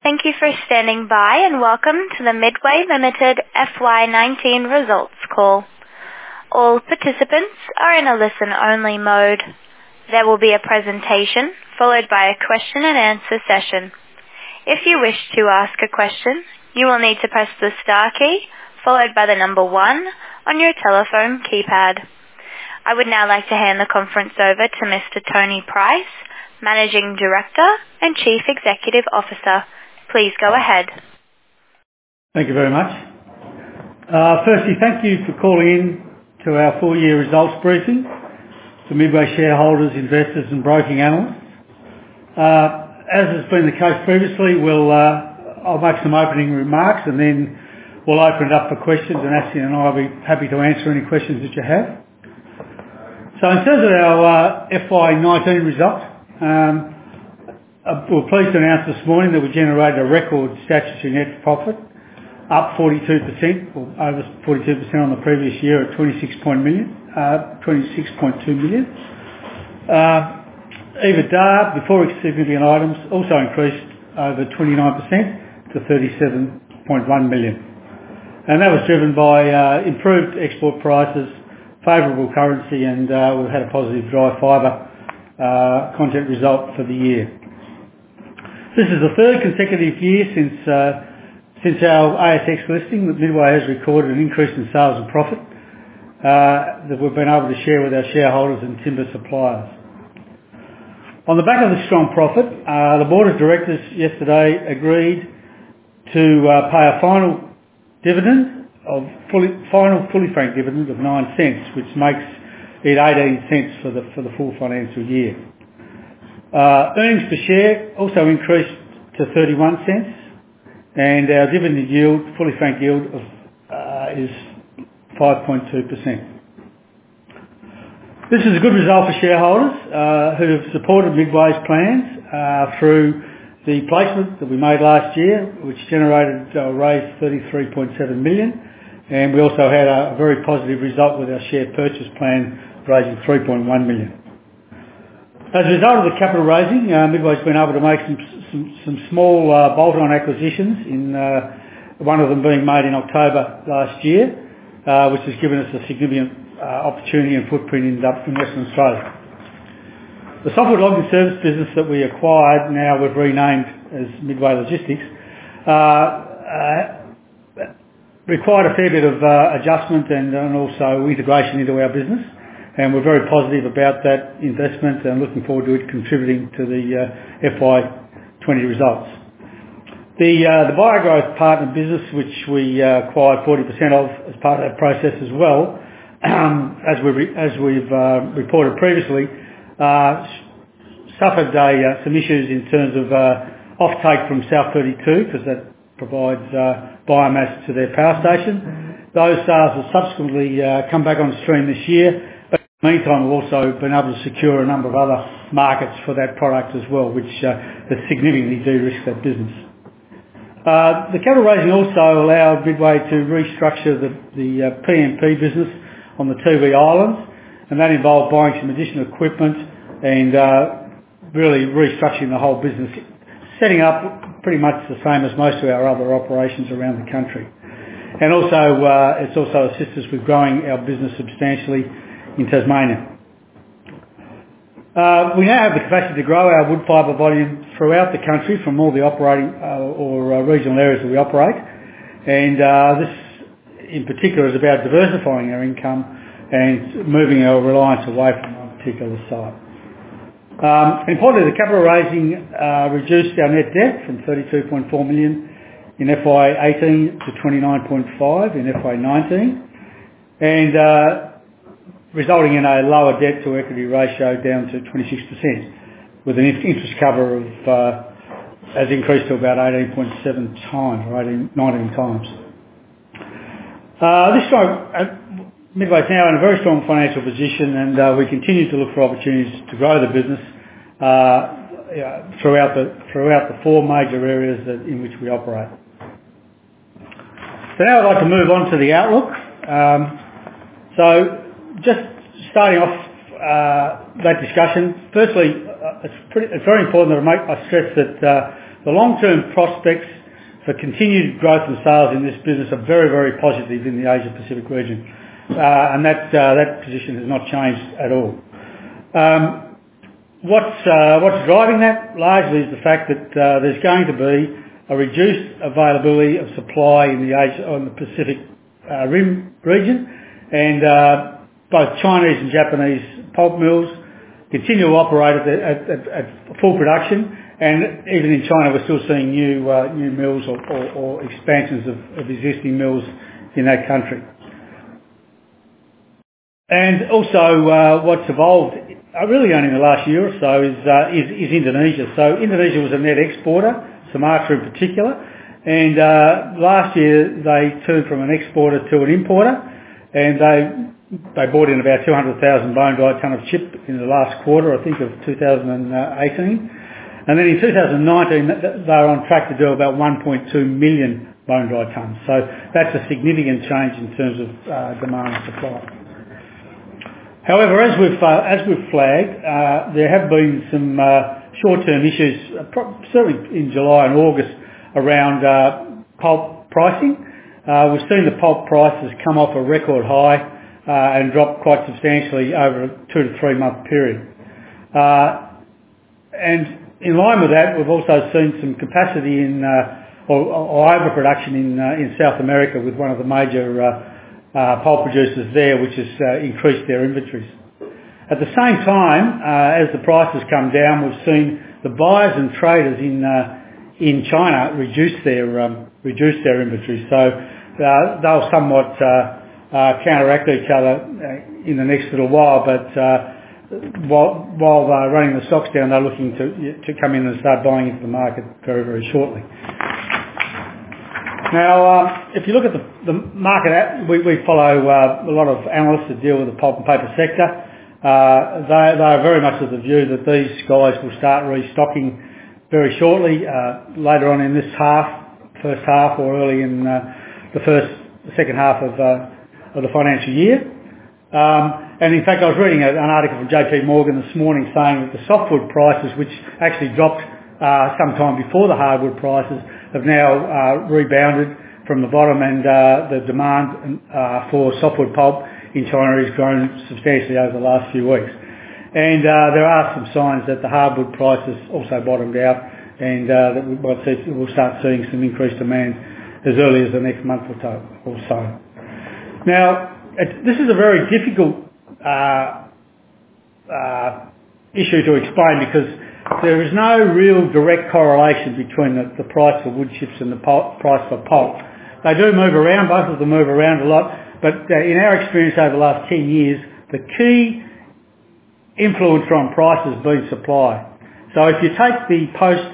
Thank you for standing by and welcome to the Midway Limited FY19 results call. All participants are in a listen-only mode. There will be a presentation followed by a question and answer session. If you wish to ask a question, you will need to press the star key followed by the number 1 on your telephone keypad. I would now like to hand the conference over to Mr. Tony Price, Managing Director and Chief Executive Officer. Please go ahead. Thank you very much. Firstly, thank you for calling in to our full year results briefing for Midway shareholders, investors and broking analysts. As has been the case previously, I'll make some opening remarks and then we'll open it up for questions, and Ashley and I will be happy to answer any questions that you have. So in terms of our FY19 results, we're pleased to announce this morning that we generated a record statutory net profit, up 42%, or over 42% on the previous year at 26.2 million. EBITDA, before significant items, also increased over 29% to 37.1 million. And that was driven by improved export prices, favourable currency, and we've had a positive dry fibre content result for the year. This is the third consecutive year since our ASX listing that Midway has recorded an increase in sales and profit that we've been able to share with our shareholders and timber suppliers. On the back of the strong profit, the Board of Directors yesterday agreed to pay a final fully franked dividend of 9 cents, which makes it 18 cents for the full financial year. Earnings per share also increased to 31 cents, and our dividend yield, fully franked yield, is 5.2%. This is a good result for shareholders who have supported Midway's plans through the placement that we made last year, which raised 33.7 million, and we also had a very positive result with our share purchase plan, raising 3.1 million. As a result of the capital raising, Midway's been able to make some small bolt-on acquisitions, one of them being made in October last year, which has given us a significant opportunity and footprint in Western Australia. The softwood logging service business that we acquired, now we've renamed as Midway Logistics, required a fair bit of adjustment and also integration into our business, and we're very positive about that investment and looking forward to it contributing to the FY20 results. The Biogrowth Partner business, which we acquired 40% of as part of that process as well, as we've reported previously, suffered some issues in terms of offtake from South 32, because that provides biomass to their power station. Those sales have subsequently come back on stream this year, but in the meantime we've also been able to secure a number of other markets for that product as well, which has significantly de-risked that business. The capital raising also allowed Midway to restructure the PMP business on the Tiwi Islands, and that involved buying some additional equipment and really restructuring the whole business, setting up pretty much the same as most of our other operations around the country. And also, it's also assisted us with growing our business substantially in Tasmania. We now have the capacity to grow our wood fibre volume throughout the country from all the operating or regional areas that we operate, and this in particular is about diversifying our income and moving our reliance away from one particular site. Importantly, the capital raising reduced our net debt from 32.4 million in FY18 to 29.5 in FY19, and resulting in a lower debt to equity ratio down to 26%, with an interest cover of has increased to about 18.7 times or 19 times. This time, Midway's now in a very strong financial position, and we continue to look for opportunities to grow the business throughout the four major areas in which we operate. So now I'd like to move on to the outlook. So just starting off that discussion, firstly, it's very important that I stress that the long-term prospects for continued growth and sales in this business are very, very positive in the Asia Pacific region, and that position has not changed at all. What's driving that largely is the fact that there's going to be a reduced availability of supply in the Pacific Rim region, and both Chinese and Japanese pulp mills continue to operate at full production, and even in China we're still seeing new mills or expansions of existing mills in that country. And also what's evolved really only in the last year or so is Indonesia. So Indonesia was a net exporter, Sumatra in particular, and last year they turned from an exporter to an importer, and they brought in about 200,000 bone-dry tonne of chip in the last quarter, I think, of 2018. And then in 2019 they were on track to do about 1.2 million bone-dry tonnes. So that's a significant change in terms of demand and supply. However, as we've flagged, there have been some short-term issues, certainly in July and August, around pulp pricing. We've seen the pulp prices come off a record high and drop quite substantially over a 2 to 3 month period. And in line with that, we've also seen some capacity or overproduction in South America with one of the major pulp producers there, which has increased their inventories. At the same time, as the prices come down, we've seen the buyers and traders in China reduce their inventories. So they'll somewhat counteract each other in the next little while, but while they're running the stocks down, they're looking to come in and start buying into the market very, very shortly. Now, if you look at the market, we follow a lot of analysts that deal with the pulp and paper sector. They are very much of the view that these guys will start restocking very shortly, later on in this first half, or early in the second half of the financial year. And in fact, I was reading an article from JP Morgan this morning saying that the softwood prices, which actually dropped sometime before the hardwood prices, have now rebounded from the bottom, and the demand for softwood pulp in China has grown substantially over the last few weeks. And there are some signs that the hardwood prices also bottomed out, and that we'll start seeing some increased demand as early as the next month or so. Now, this is a very difficult issue to explain, because there is no real direct correlation between the price of wood chips and the price for pulp. They do move around, both of them move around a lot, but in our experience over the last 10 years, the key influencer on price has been supply. So if you take the post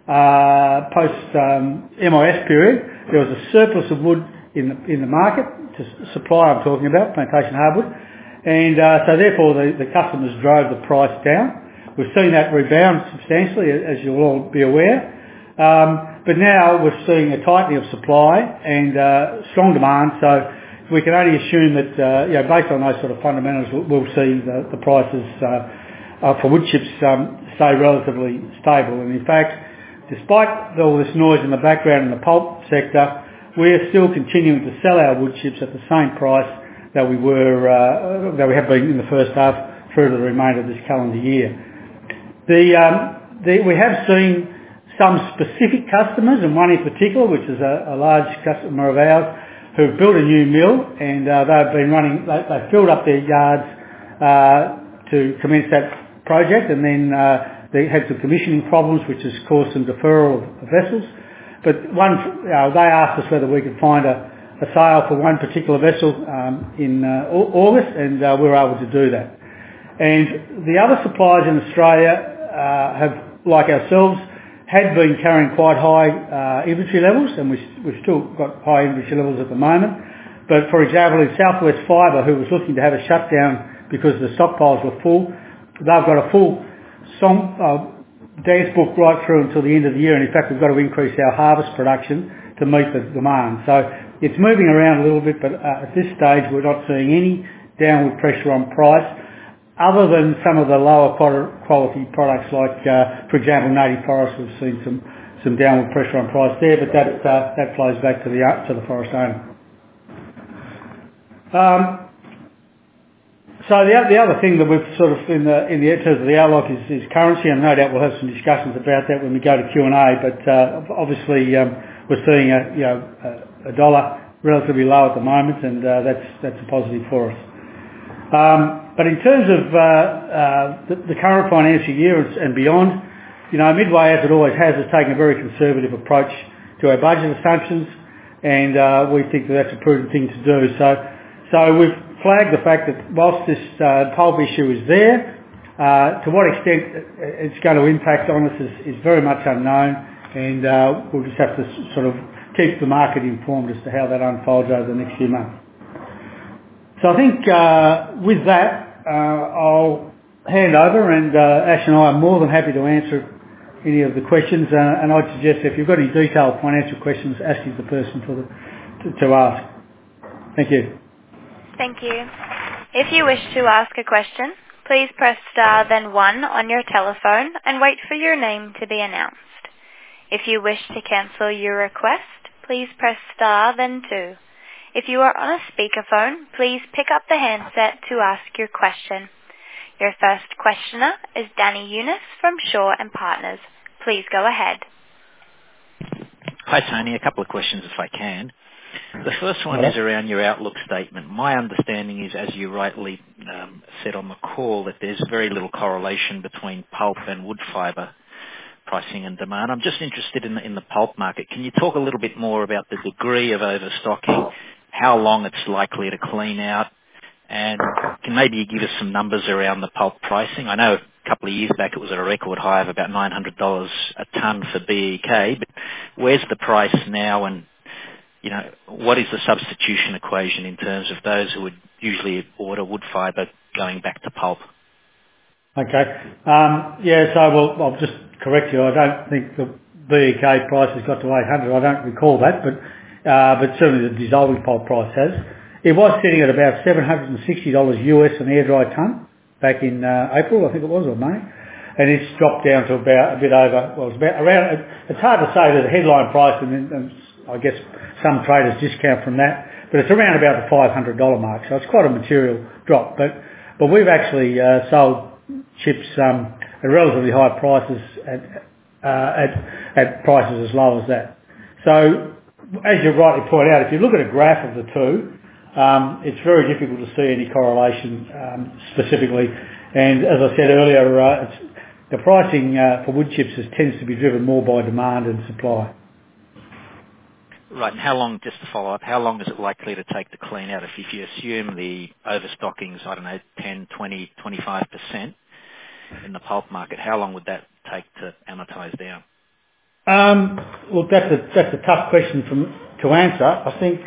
MIS period, there was a surplus of wood in the market, to supply I'm talking about, plantation hardwood, and so therefore the customers drove the price down. We've seen that rebound substantially, as you'll all be aware. But now we're seeing a tightening of supply and strong demand, so we can only assume that, based on those sort of fundamentals, we'll see the prices for wood chips stay relatively stable. And in fact, despite all this noise in the background in the pulp sector, we're still continuing to sell our wood chips at the same price that we have been in the first half through to the remainder of this calendar year. We have seen some specific customers, and one in particular, which is a large customer of ours, who've built a new mill, and they've been running. They filled up their yards to commence that project, and then they had some commissioning problems, which has caused some deferral of vessels. But they asked us whether we could find a sale for one particular vessel in August, and we were able to do that. And the other suppliers in Australia have, like ourselves, had been carrying quite high inventory levels, and we've still got high inventory levels at the moment. But for example, in Southwest Fibre, who was looking to have a shutdown because the stockpiles were full, they've got a full dance book right through until the end of the year, and in fact we've got to increase our harvest production to meet the demand. So it's moving around a little bit, but at this stage we're not seeing any downward pressure on price, other than some of the lower quality products like, for example, native forest. We've seen some downward pressure on price there, but that flows back to the forest owner. So the other thing that we've sort of in terms of the outlook is currency, and no doubt we'll have some discussions about that when we go to Q&A. But obviously we're seeing a dollar relatively low at the moment, and that's a positive for us. But in terms of the current financial year and beyond, Midway, as it always has taken a very conservative approach to our budget assumptions, and we think that that's a prudent thing to do. So we've flagged the fact that whilst this pulp issue is there, to what extent it's going to impact on us is very much unknown, and we'll just have to sort of keep the market informed as to how that unfolds over the next few months. So I think with that, I'll hand over, and Ash and I are more than happy to answer any of the questions, and I'd suggest if you've got any detailed financial questions, Ash is the person to ask. Thank you. Thank you. If you wish to ask a question, please press star then 1 on your telephone and wait for your name to be announced. If you wish to cancel your request, please press star then 2. If you are on a speakerphone, please pick up the handset to ask your question. Your first questioner is Danny Younis from Shaw and Partners. Please go ahead. Hi Tony, a couple of questions if I can. The first one is around your outlook statement. My understanding is, as you rightly said on the call, that there's very little correlation between pulp and wood fibre pricing and demand. I'm just interested in the pulp market. Can you talk a little bit more about the degree of overstocking, how long it's likely to clean out, and can maybe you give us some numbers around the pulp pricing? I know a couple of years back it was at a record high of about $900 a tonne for BEK, but where's the price now, and what is the substitution equation in terms of those who would usually order wood fibre going back to pulp? Okay. So I'll just correct you. I don't think the BEK price has got to 800. I don't recall that, but certainly the dissolving pulp price has. It was sitting at about $760 US an air dry tonne back in April, I think it was, or May, and it's dropped down to about a bit over. Well, it's about around. It's hard to say that the headline price, and I guess some traders discount from that, but it's around about the $500 mark. So it's quite a material drop. But we've actually sold chips at relatively high prices at prices as low as that. So as you rightly point out, if you look at a graph of the two, it's very difficult to see any correlation specifically. And as I said earlier, the pricing for wood chips tends to be driven more by demand and supply. Right, and how long, just to follow up, how long is it likely to take to clean out? If you assume the overstocking's, 10, 20, 25% in the pulp market, how long would that take to amortise down? Well, that's a tough question to answer. I think,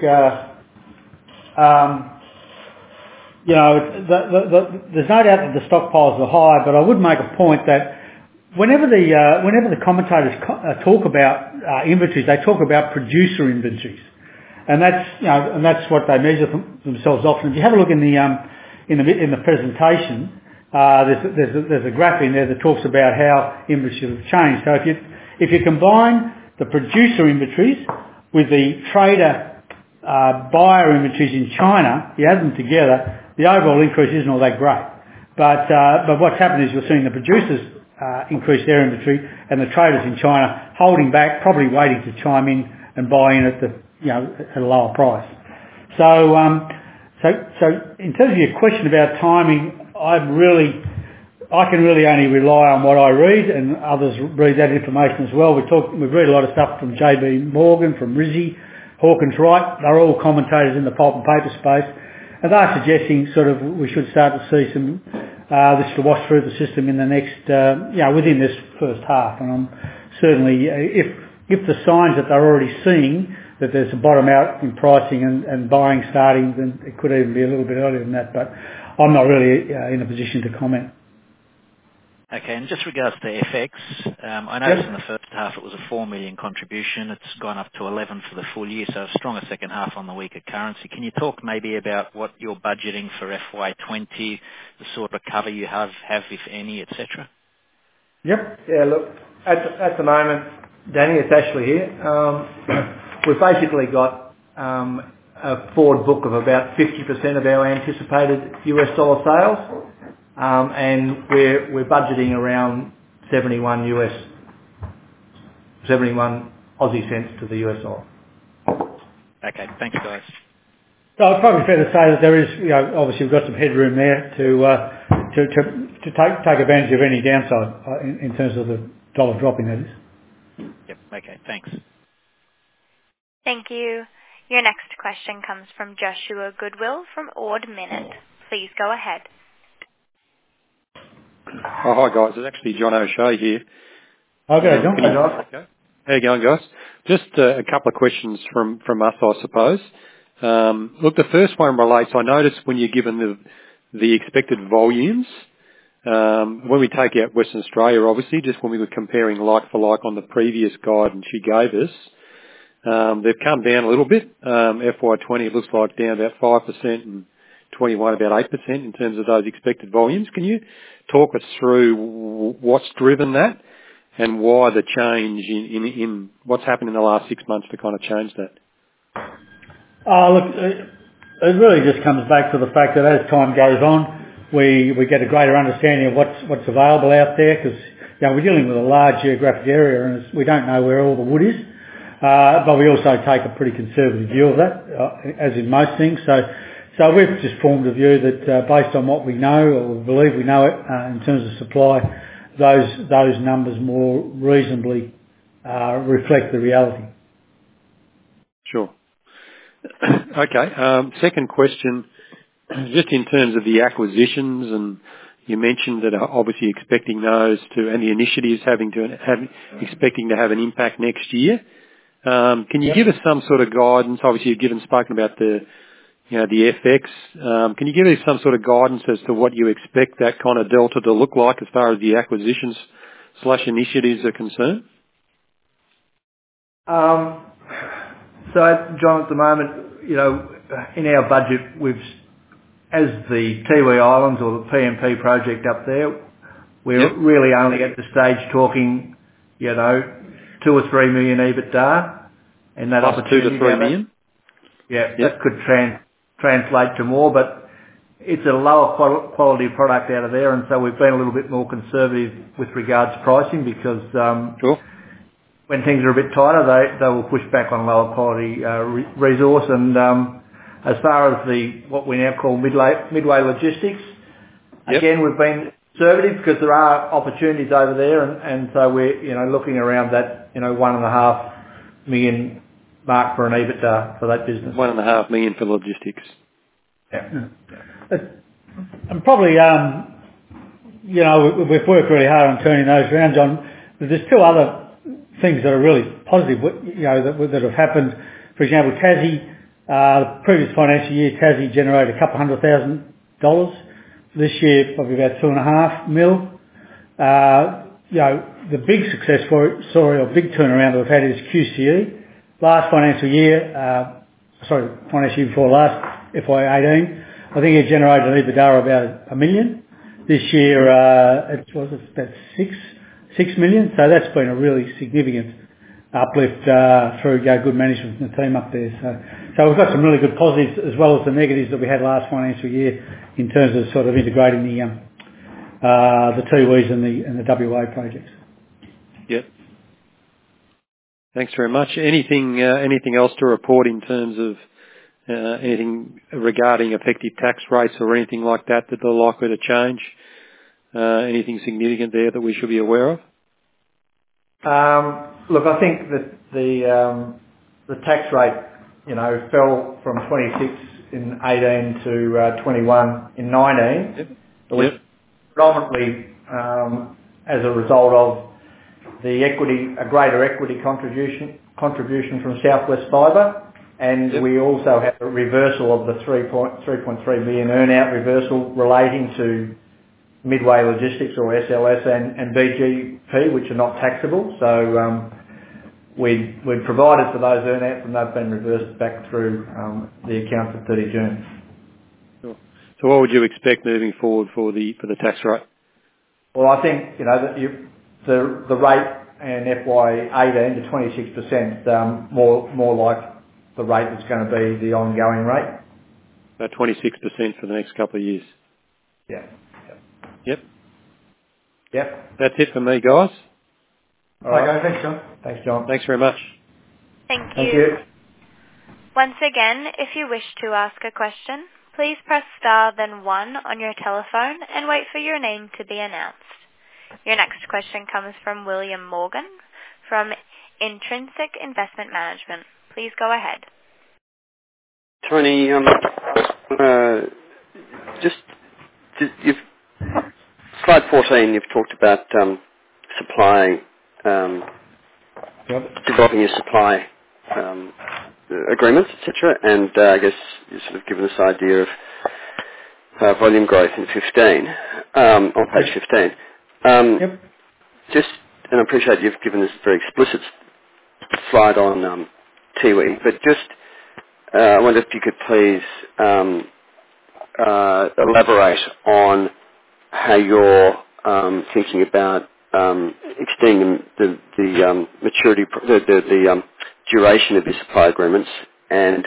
there's no doubt that the stockpiles are high, but I would make a point that whenever the commentators talk about inventories, they talk about producer inventories, and that's what they measure themselves off. And if you have a look in the presentation, there's a graph in there that talks about how inventories have changed. So if you combine the producer inventories with the trader buyer inventories in China, you add them together, the overall increase isn't all that great. But what's happened is you're seeing the producers increase their inventory, and the traders in China holding back, probably waiting to chime in and buy in at a lower price. So in terms of your question about timing, I can really only rely on what I read, and others read that information as well. We've read a lot of stuff from JB Morgan, from RISI, Hawkins Wright. They're all commentators in the pulp and paper space, and they're suggesting sort of we should start to see some this to wash through the system in the next, within this first half. And I'm certainly, if the signs that they're already seeing that there's a bottom out in pricing and buying starting, then it could even be a little bit earlier than that. But I'm not really in a position to comment. Okay, and just regards to FX, I noticed in the first half it was a 4 million contribution. It's gone up to 11 for the full year, so a stronger second half on the weaker currency. Can you talk maybe about what you're budgeting for FY20, the sort of cover you have if any, etc.? Yep. Yeah, look, at the moment, Danny, it's Ashley here. We've basically got a forward book of about 50% of our anticipated US dollar sales, and we're budgeting around 71 Aussie cents to the US dollar. Okay, thanks, guys. So it's probably fair to say that there is, obviously we've got some headroom there to take advantage of any downside in terms of the dollar dropping, that is. Yep. Okay. Thanks. Thank you. Your next question comes from Joshua Goodwill from Ord Minnett. Please go ahead. Oh, hi guys, it's actually John O'Shea here. Okay, John. Okay. How you going, guys? Just a couple of questions from us, I suppose. Look, the first one relates, I noticed when you're given the expected volumes, when we take out Western Australia, obviously, just when we were comparing like for like on the previous guidance you gave us, they've come down a little bit. FY20 it looks like down about 5% and 21 about 8% in terms of those expected volumes. Can you talk us through what's driven that and why the change in what's happened in the last 6 months to kind of change that? Look, it really just comes back to the fact that as time goes on, we get a greater understanding of what's available out there, because we're dealing with a large geographic area and we don't know where all the wood is. But we also take a pretty conservative view of that, as in most things. So we've just formed a view that based on what we know or believe we know it in terms of supply, those numbers more reasonably reflect the reality. Sure. Okay. Second question, just in terms of the acquisitions, and you mentioned that obviously expecting those to, and the initiatives expecting to have an impact next year. Can you give us some sort of guidance? Obviously, you've spoken about the FX. Can you give us some sort of guidance as to what you expect that kind of delta to look like as far as the acquisitions / initiatives are concerned? So, John, at the moment, in our budget, as the Tiwi Islands or the PMP project up there, we're really only at the stage talking, 2 or 3 million EBITDA, and that plus opportunity 2 to 3 million. That could translate to more, but it's a lower quality product out of there, and so we've been a little bit more conservative with regards to pricing because when things are a bit tighter, they will push back on lower quality resource. And as far as what we now call Midway Logistics, again we've been conservative because there are opportunities over there, and so we're looking around that 1.5 million mark for an EBITDA for that business. 1.5 million for logistics. Yeah. And probably we've worked really hard on turning those around, John. But there's 2 other things that are really positive, that have happened. For example, Tassie, the previous financial year, Tassie generated $200,000. This year, probably about 2.5 mil. The big success story or big turnaround we've had is QCE. Last financial year, financial year before last, FY18, I think it generated an EBITDA of about $1 million. This year, it was about 6 million. So that's been a really significant uplift through good management from the team up there. So we've got some really good positives as well as the negatives that we had last financial year in terms of sort of integrating the Tiwis and the WA projects. Yep. Thanks very much. Anything else to report in terms of anything regarding effective tax rates or anything like that they're likely to change? Anything significant there that we should be aware of? Look, I think that the tax rate, fell from 26 in 18 to 21 in 19. Yep. It was predominantly as a result of a greater equity contribution from Southwest Fibre, and we also have a reversal of the 3.3 million earn-out reversal relating to Midway Logistics or SLS and BGP, which are not taxable. So we'd provided for those earn-outs and they've been reversed back through the accounts at 30 June. Sure. So what would you expect moving forward for the tax rate? Well, I think the rate and FY18 to 26%, more like the rate that's going to be the ongoing rate. About 26% for the next couple of years. Yeah. Yep. That's it for me, guys. All right. Okay, thanks, John. Thanks, John. Thanks very much. Thank you. Thank you. Once again, if you wish to ask a question, please press star then 1 on your telephone and wait for your name to be announced. Your next question comes from William Morgan from Intrinsic Investment Management. Please go ahead. Tony, you've slide 14. You've talked about supply, developing your supply agreements, etc. And I guess you've sort of given us an idea of volume growth in 15 on page 15. And I appreciate you've given us a very explicit slide on Tiwi, but just I wonder if you could please elaborate on how you're thinking about extending the maturity, the duration of your supply agreements, and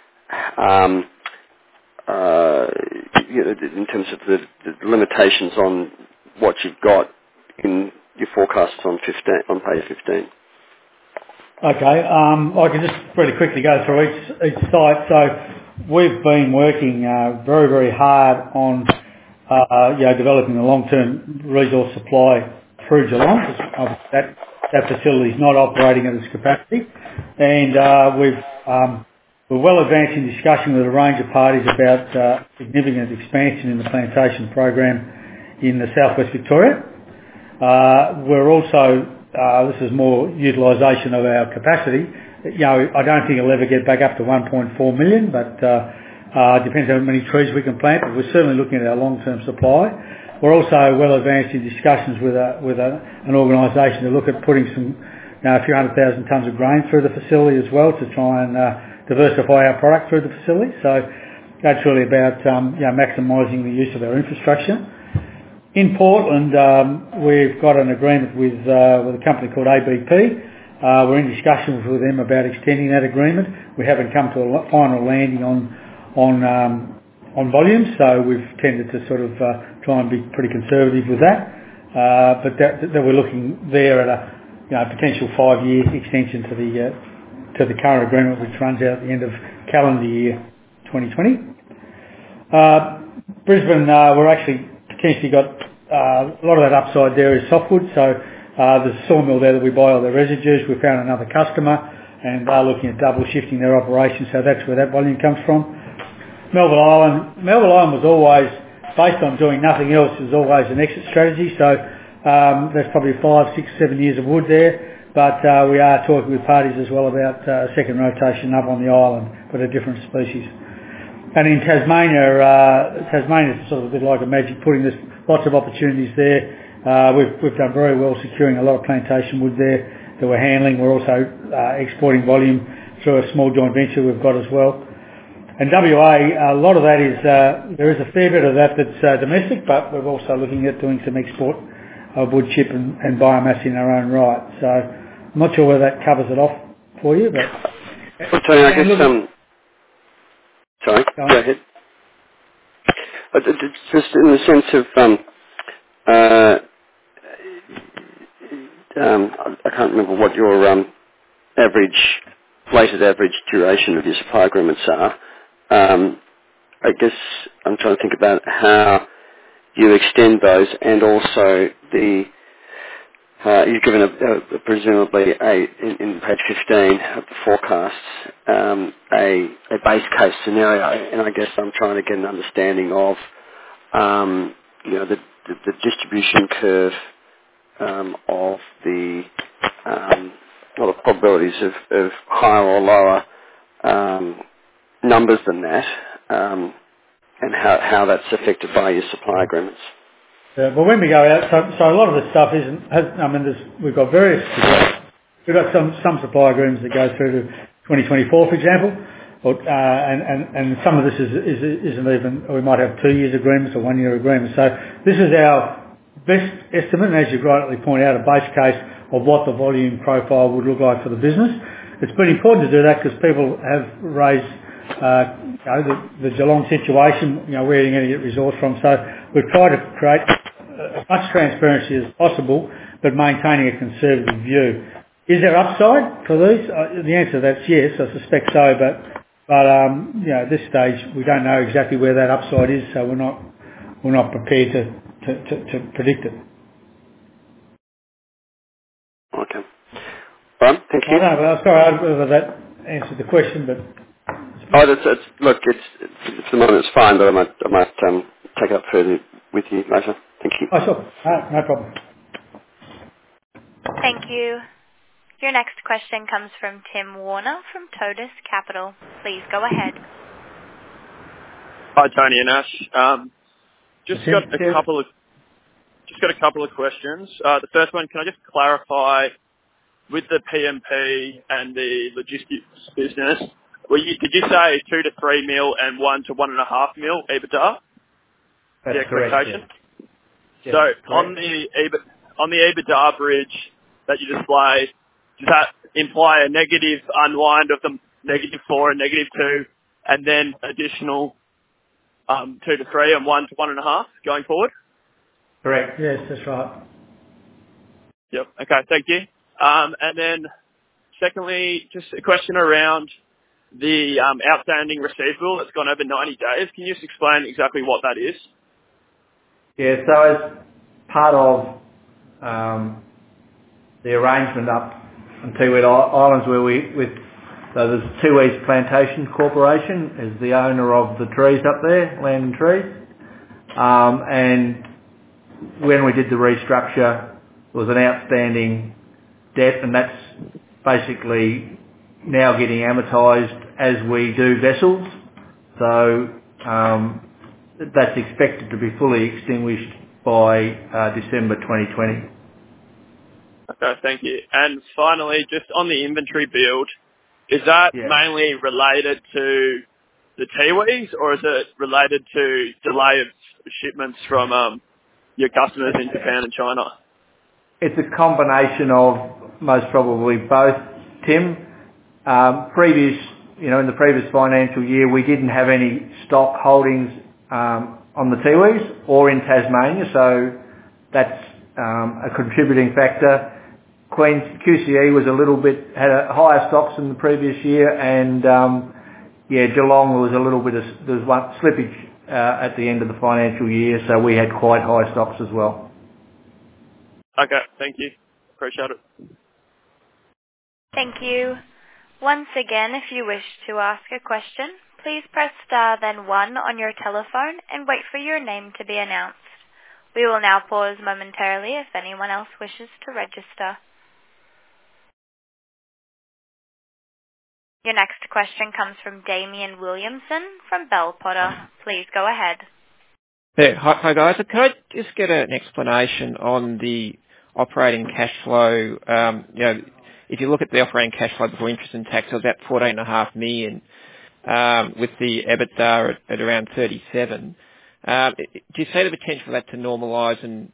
in terms of the limitations on what you've got in your forecasts on page 15. Okay, I can just really quickly go through each site. So we've been working very, very hard on developing a long-term resource supply through Geelong. That facility is not operating at its capacity, and we're well advanced in discussion with a range of parties about significant expansion in the plantation program in the southwest Victoria. We're also this is more utilisation of our capacity. I don't think it'll ever get back up to 1.4 million, but depends how many trees we can plant. But we're certainly looking at our long-term supply. We're also well advanced in discussions with an organisation to look at putting a few 100,000 tonnes of grain through the facility as well to try and diversify our product through the facility. So that's really about maximising the use of our infrastructure. In Portland, we've got an agreement with a company called ABP. We're in discussions with them about extending that agreement. We haven't come to a final landing on volumes, so we've tended to sort of try and be pretty conservative with that. But that we're looking there at a potential 5-year extension to the current agreement, which runs out at the end of calendar year 2020. Brisbane, we're actually potentially got a lot of that upside there is softwood, so there's a sawmill there that we buy all the residues. We found another customer and they're looking at double shifting their operation, so that's where that volume comes from. Melville Island was always, based on doing nothing else, is always an exit strategy, so there's probably 5, 6, 7 years of wood there, but we are talking with parties as well about a second rotation up on the island, but a different species. And in Tasmania is sort of a bit like a magic pudding. There's lots of opportunities there. We've done very well securing a lot of plantation wood there that we're handling. We're also exporting volume through a small joint venture we've got as well. And WA, a lot of that is, there is a fair bit of that that's domestic, but we're also looking at doing some export of wood chip and biomass in our own right. So I'm not sure whether that covers it off for you, but... Well, Tony, I guess... Sorry, go ahead. Just in the sense of, I can't remember what your weighted average duration of your supply agreements are. I guess I'm trying to think about how you extend those, and also you've given presumably in page 15 of the forecasts a base case scenario, and I guess I'm trying to get an understanding of the distribution curve of the probabilities of higher or lower numbers than that, and how that's affected by your supply agreements. Yeah, well, when we go out, so a lot of the stuff we've got some supply agreements that go through to 2024, for example, and some of this isn't even, we might have 2 years agreements or 1 year agreements. So this is our best estimate, and as you rightly point out, a base case of what the volume profile would look like for the business. It's been important to do that because people have raised the Geelong situation, where are you going to get resource from? So we've tried to create as much transparency as possible, but maintaining a conservative view. Is there upside for these? The answer to that's yes, I suspect so, but at this stage we don't know exactly where that upside is, so we're not prepared to predict it. Okay. Well, thank you. I know, sorry, I don't know whether that answered the question, but... Look, it's the moment it's fine, but I might take it up further with you later. Thank you. Oh, sure. No problem. Thank you. Your next question comes from Tim Warner from Totus Capital. Please go ahead. Hi, Tony and Ash. Just got a couple of questions. The first one, can I just clarify with the PMP and the logistics business? Did you say 2 to 3 mil and 1 to 1.5 mil EBITDA? That's the correct. Expectation? Yeah. So Correct. on the EBITDA bridge that you display, does that imply a negative unwind of the -4 and -2, and then additional 2 to 3 and 1 to 1.5 going forward? Correct. Yes, that's right. Yep. Okay. Thank you. And then secondly, just a question around the outstanding receivable that's gone over 90 days. Can you just explain exactly what that is? Yeah, so as part of the arrangement up on Tiwi Islands so there's Tiwi's Plantation Corporation is the owner of the trees up there, land and trees. And when we did the restructure, there was an outstanding debt, and that's basically now getting amortised as we do vessels. So that's expected to be fully extinguished by December 2020. Okay, thank you. And finally, just on the inventory build, is that mainly related to the Tiwis, or is it related to delay of shipments from your customers in Japan and China? It's a combination of most probably both, Tim. In the previous financial year, we didn't have any stock holdings on the Tiwis or in Tasmania, so that's a contributing factor. QCE had a higher stocks than the previous year, and Geelong was there's one slippage at the end of the financial year, so we had quite high stocks as well. Okay, thank you. Appreciate it. Thank you. Once again, if you wish to ask a question, please press star then 1 on your telephone and wait for your name to be announced. We will now pause momentarily if anyone else wishes to register. Your next question comes from Damien Williamson from Bell Potter. Please go ahead. Yeah, hi guys. Can I just get an explanation on the operating cash flow? If you look at the operating cash flow before interest and tax, it was at 14.5 million, with the EBITDA at around 37. Do you see the potential for that to normalise in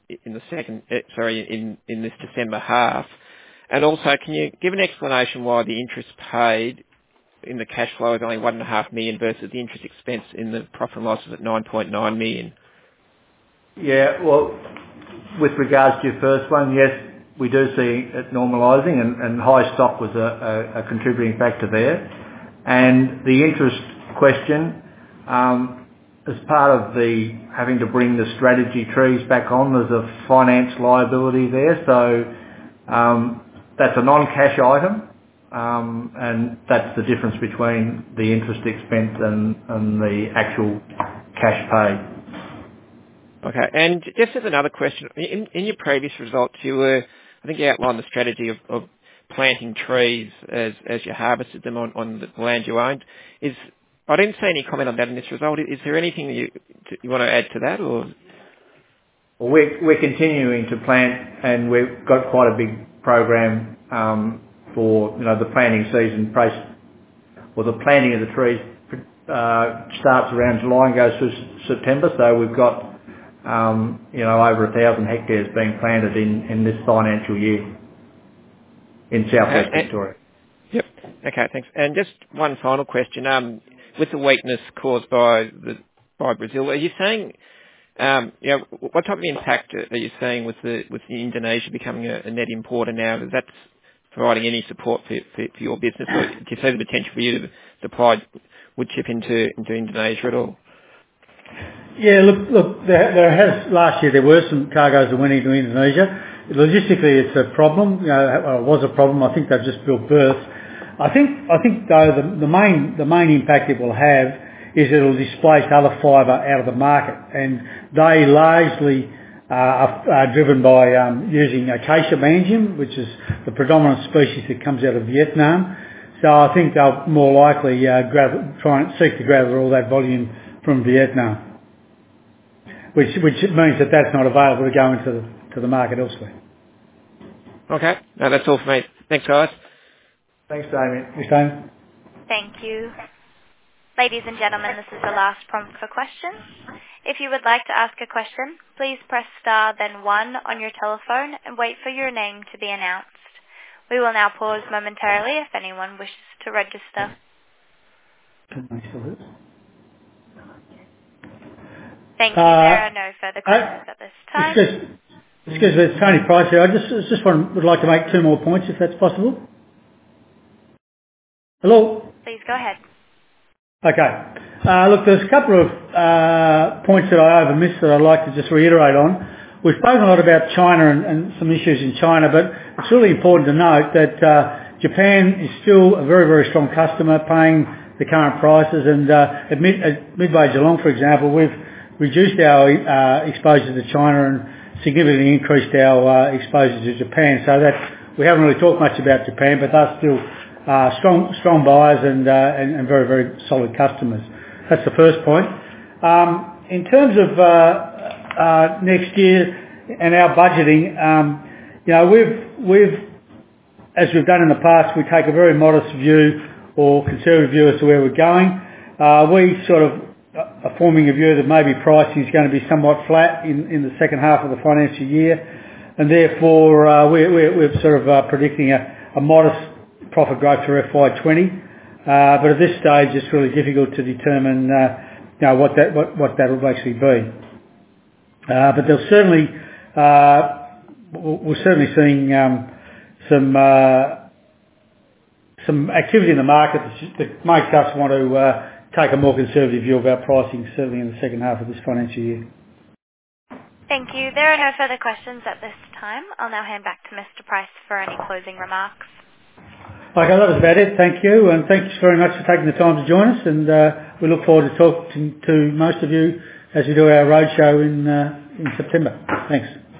this December half? And also, can you give an explanation why the interest paid in the cash flow is only 1.5 million versus the interest expense in the profit and loss is at 9.9 million? Yeah, well, with regards to your first one, yes, we do see it normalising, and high stock was a contributing factor there. And the interest question, as part of the having to bring the strategy trees back on, there's a finance liability there, so that's a non-cash item, and that's the difference between the interest expense and the actual cash paid. Okay, and just as another question, in your previous results, I think you outlined the strategy of planting trees as you harvested them on the land you owned. I didn't see any comment on that in this result. Is there anything that you want to add to that, or? Well, we're continuing to plant, and we've got quite a big program for the planting season. The planting of the trees starts around July and goes through September. So we've got over 1,000 hectares being planted in this financial year. in Southwest Victoria. Yep. Okay, thanks. And just one final question. With the weakness caused by Brazil, are you saying, what type of impact are you seeing with Indonesia becoming a net importer now? Is that providing any support for your business, or do you see the potential for you to supply wood chip into Indonesia at all? Yeah, look, there has, last year there were some cargoes that went into Indonesia. Logistically, it's a problem. It was a problem. I think they've just built berths. I think though the main impact it will have is it'll displace other fibre out of the market, and they largely are driven by using Acacia bangium, which is the predominant species that comes out of Vietnam. So I think they'll more likely try and seek to gather all that volume from Vietnam, which means that that's not available to go into the market elsewhere. Okay, no, that's all for me. Thanks, guys. Thanks, Damien. Thanks, Damien. Thank you. Ladies and gentlemen, this is the last prompt for questions. If you would like to ask a question, please press star then 1 on your telephone and wait for your name to be announced. We will now pause momentarily if anyone wishes to register. Thank you. There are no further questions at this time. Excuse me, it's Tony Price here. I just would like to make 2 more points, if that's possible. Hello? Please go ahead. Okay. Look, there's a couple of points that I overmissed that I'd like to just reiterate on. We've spoken a lot about China and some issues in China, but it's really important to note that Japan is still a very, very strong customer, paying the current prices. And at Midway Geelong, for example, we've reduced our exposure to China and significantly increased our exposure to Japan. So that we haven't really talked much about Japan, but they're still strong buyers and very, very solid customers. That's the first point. In terms of next year and our budgeting, we've as we've done in the past, we take a very modest view or conservative view as to where we're going. We sort of are forming a view that maybe pricing is going to be somewhat flat in the second half of the financial year, and therefore we're sort of predicting a modest profit growth for FY20. But at this stage, it's really difficult to determine what that will actually be. But there's certainly we're certainly seeing some activity in the market that makes us want to take a more conservative view about pricing, certainly in the second half of this financial year. Thank you. There are no further questions at this time. I'll now hand back to Mr. Price for any closing remarks. Okay, that was about it. Thank you, and thanks very much for taking the time to join us. And we look forward to talking to most of you as we do our roadshow in September. Thanks.